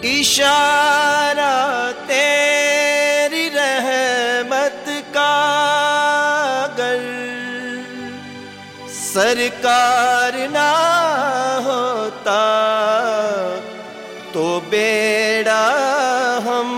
इशारा तेरी रहमत का अगर सरकार ना होता तो बेड़ा हम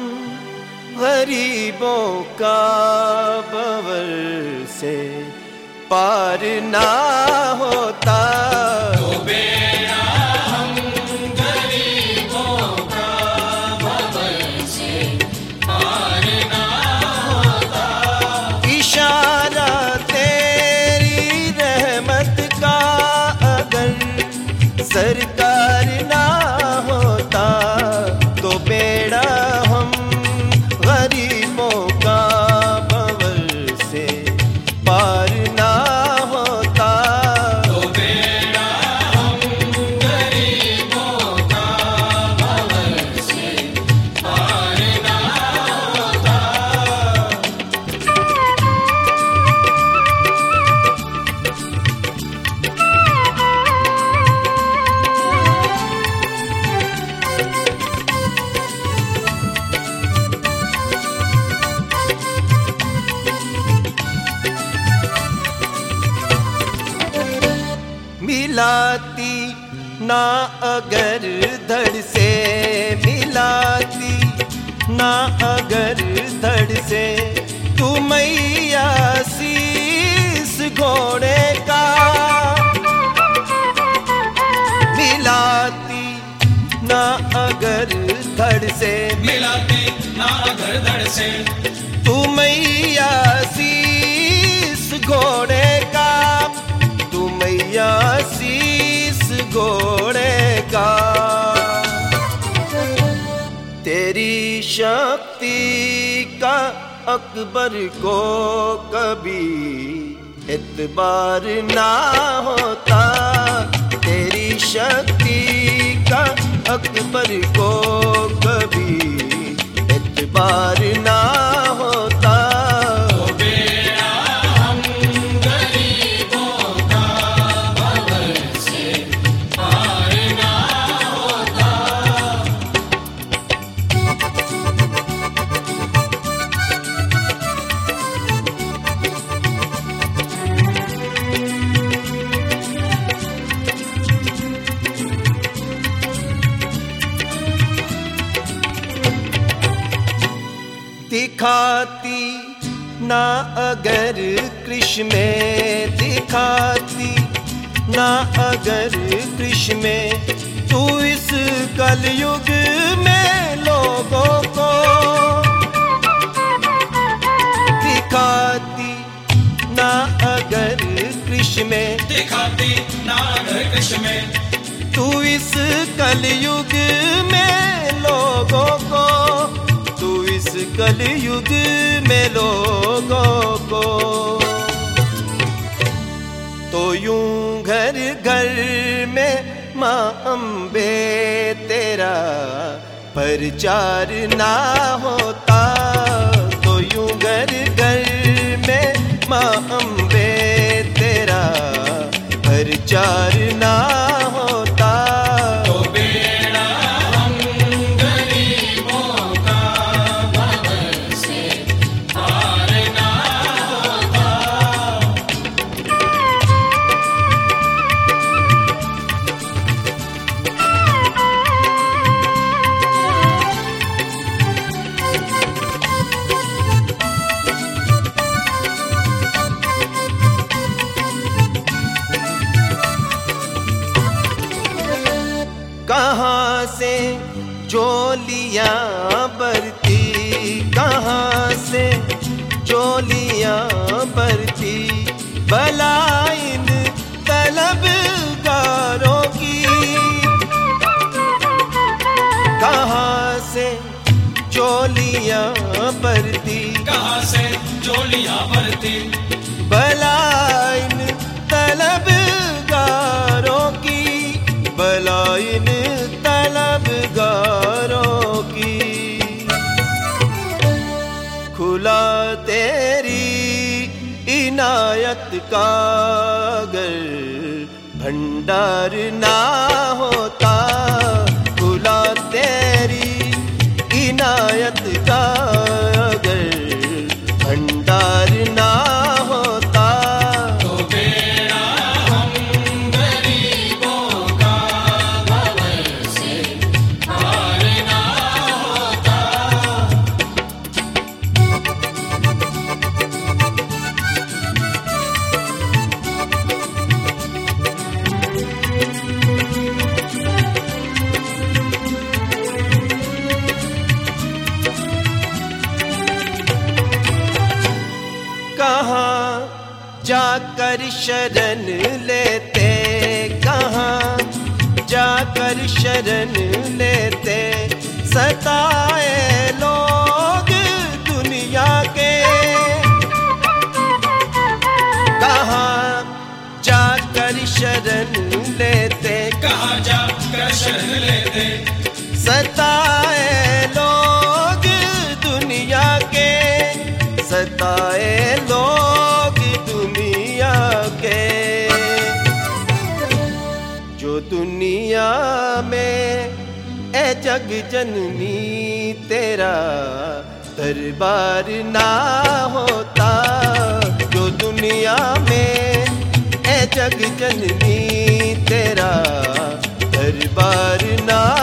गरीबों का बवर से पार ना होता। तो बेड़ा हम गरीबों का बवर से पार ना होता। इशारा तेरी रहमत का अगर सरकार ना होता तो बेड़ा हम गरीबों का बवर से पार ना होता। तो बेड़ा हम गरीबों का बवर से पार ना होता। मिलाती ना अगर धड़ से, मिलाती ना अगर धड़ से तू मैया शीस घोड़े का। मिलाती ना अगर धड़ से, मिलाती ना अगर धड़ से तू मैया शीस घोड़े का, तू मैया शीस घोड़े का। तेरी शक्ति का अकबर को कभी एतबार ना होता। तेरी शक्ति का अकबर को कभी एतबार ना होता। तो बेड़ा हम गरीबों का बवर से पार ना होता। दिखाती ना अगर कृष्ण में, दिखाती ना अगर कृष्ण में तू इस कलयुग में लोगों को। दिखाती ना अगर कृष्ण में, दिखाती ना अगर कृष्ण में तू इस कलयुग में लोगों को, तू इस कलयुग में लोगों को। तो यूं घर घर में माँ अम्बे तेरा प्रचार ना होता। तो यूं घर घर में माँ अम्बे तेरा प्रचार ना होता। तो बेड़ा हम गरीबों का बवर से पार ना होता। कहाँ से जोलियां बरती, कहाँ से जोलियां बरती भलाइन तलबगारों की। कहाँ से जोलियां बरती, कहाँ से जोलियां भरती भलाइन तलबगारों की, भलाइन तलबगारों की। खुला तेरी इनायत का अगर भंडार ना होता, खुला तेरी शरण लेते, कहाँ जाकर शरण लेते। सताए लोग दुनिया के, कहाँ जाकर शरण लेते, कहाँ जाकर शरण लेते। सताए लोग दुनिया के, सताए लोग दुनिया के। जो दुनिया में ए जग जननी तेरा दरबार ना होता, जो दुनिया में ए जग जननी तेरा दरबार ना